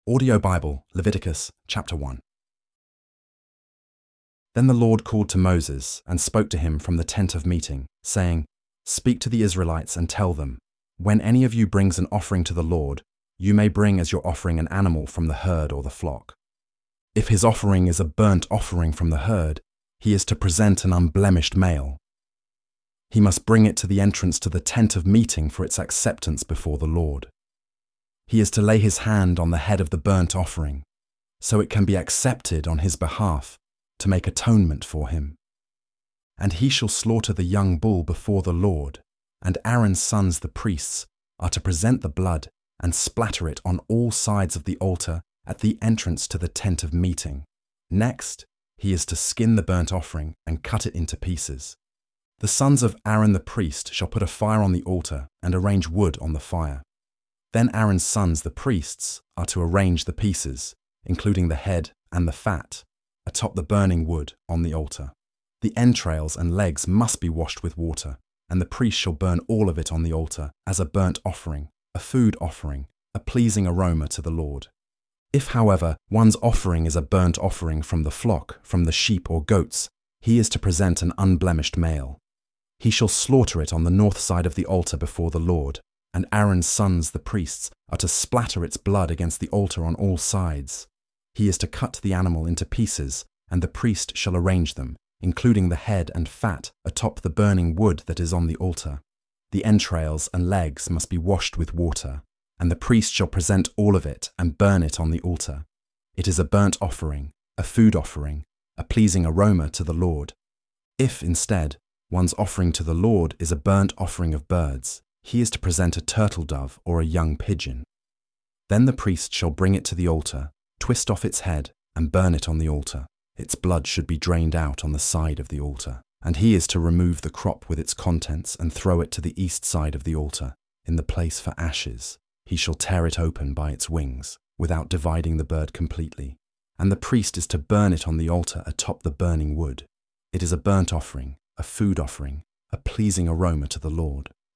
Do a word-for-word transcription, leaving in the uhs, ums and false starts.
Audio Bible, Leviticus chapter one. Then the Lord called to Moses and spoke to him from the tent of meeting, saying, Speak to the Israelites and tell them, when any of you brings an offering to the Lord, you may bring as your offering an animal from the herd or the flock. If his offering is a burnt offering from the herd, he is to present an unblemished male. He must bring it to the entrance to the tent of meeting for its acceptance before the Lord. He is to lay his hand on the head of the burnt offering, so it can be accepted on his behalf to make atonement for him. And he shall slaughter the young bull before the Lord, and Aaron's sons the priests are to present the blood and splatter it on all sides of the altar at the entrance to the tent of meeting. Next, he is to skin the burnt offering and cut it into pieces. The sons of Aaron the priest shall put a fire on the altar and arrange wood on the fire. Then Aaron's sons, the priests, are to arrange the pieces, including the head and the fat, atop the burning wood on the altar. The entrails and legs must be washed with water, and the priest shall burn all of it on the altar as a burnt offering, a food offering, a pleasing aroma to the Lord. If, however, one's offering is a burnt offering from the flock, from the sheep or goats, he is to present an unblemished male. He shall slaughter it on the north side of the altar before the Lord, and Aaron's sons, the priests, are to splatter its blood against the altar on all sides. He is to cut the animal into pieces, and the priest shall arrange them, including the head and fat atop the burning wood that is on the altar. The entrails and legs must be washed with water, and the priest shall present all of it and burn it on the altar. It is a burnt offering, a food offering, a pleasing aroma to the Lord. If, instead, one's offering to the Lord is a burnt offering of birds, he is to present a turtle dove or a young pigeon. Then the priest shall bring it to the altar, twist off its head, and burn it on the altar. Its blood should be drained out on the side of the altar, and he is to remove the crop with its contents and throw it to the east side of the altar, in the place for ashes. He shall tear it open by its wings, without dividing the bird completely, and the priest is to burn it on the altar atop the burning wood. It is a burnt offering, a food offering, a pleasing aroma to the Lord.